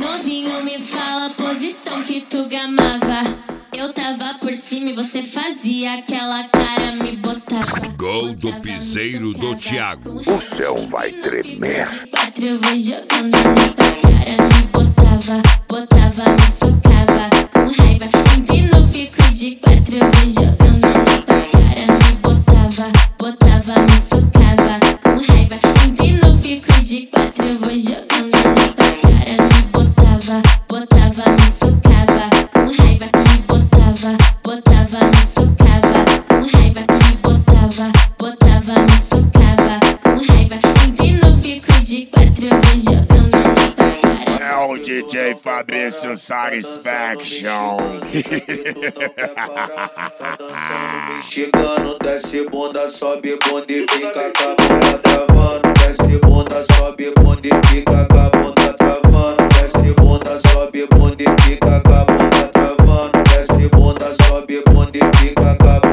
Novinho, me fala a posição que tu gamava. Eu tava por cima e você fazia aquela cara, me botava. Gol do piseiro do Thiago. O céu vai tremer. Quatro eu vou jogando na tua cara, me botava, botava, me socava. Com raiva, empino, fico de quatro, eu vou jogando na tua cara, me botava, botava, me socava. Com raiva, empino, fico de quatro, eu vou jogando na tua cara, me botava, botava, me socava. Com raiva, me botava, botava, me socava. Com raiva, me botava, botava, me socava. Com raiva, empino, fico de quatro, eu vou jogando na tua cara. É o DJ Fabrício Satisfaction. Chegando, desce bunda, sobe bunda e fica com a bunda travando. Desce bunda, sobe bunda e fica com a bunda travando. Desce bunda, sobe bunda e fica com a bunda travando. Desce bunda, sobe bunda e fica com a